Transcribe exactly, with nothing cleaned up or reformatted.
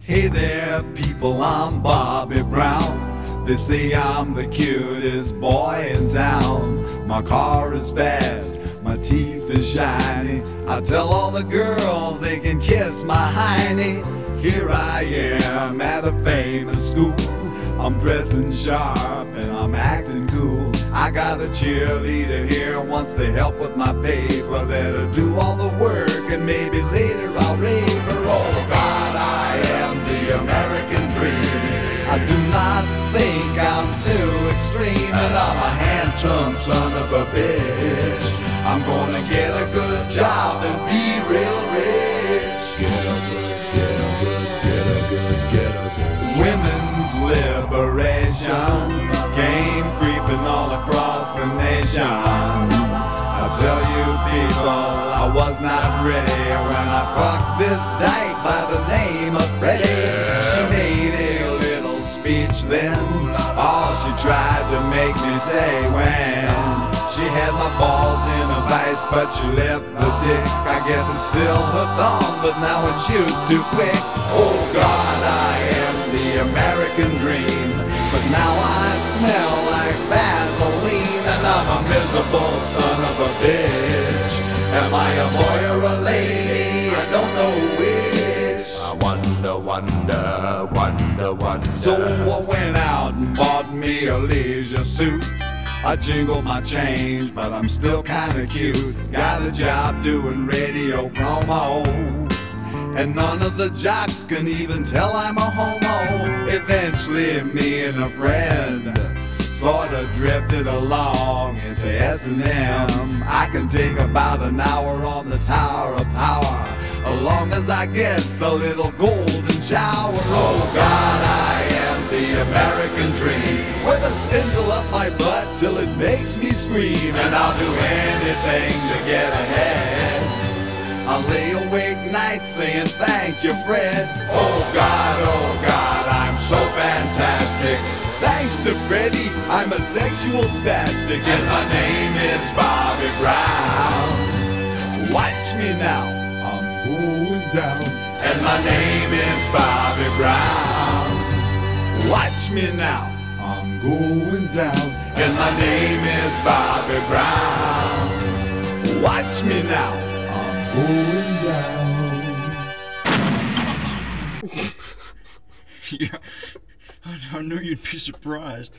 Hey there, people, I'm Bobby Brown. They say I'm the cutest boy in town. My car is fast, my teeth is shiny. I tell all the girls they can kiss my hiney. Here I am at a famous school. I'm dressing sharp and I'm acting cool. I got a cheerleader here who wants to help with my paper. Let her do all the work and maybe later I'll rave her. Oh God, I am the American dream. I do not think I'm too extreme, and I'm a handsome son of a bitch. I'm gonna get a good job and be real rich. Get a good, get a good, get a good, get a good. Women's liberation came creeping all across the nation. I tell you people, I was not ready when I fucked this dyke by the name of Freddie. She made a little speech then, all she tried to make me say when she had my balls in a vice, but she left the dick. I guess it's still hooked on, but now it shoots too quick. Oh God, I am the American dream, but now I smell like Vaseline, and I'm a miserable son of a bitch. Am I a boy or a lady? I don't know which. I wonder, wonder, wonder, wonder. So I went out and bought me a leisure suit. I jingle my change, but I'm still kinda cute. Got a job doing radio promo, and none of the jocks can even tell I'm a homo. Eventually me and a friend sorta drifted along into S and M. I can take about an hour on the Tower of Power, as long as I get a little golden shower. Oh God, I am the American dream, with a spindle up my butt till it makes me scream. And I'll do anything to get ahead. I'll lay awake nights saying thank you, Fred. Oh God, oh God, I'm so fantastic. Thanks to Freddie, I'm a sexual spastic, and my name is Bobby Brown. Watch me now, I'm going down. And my name is Bobby Brown. Watch me now, I'm going down. And my name is Bobby Brown. Watch me now, I'm going down. Yeah, I, I knew you'd be surprised.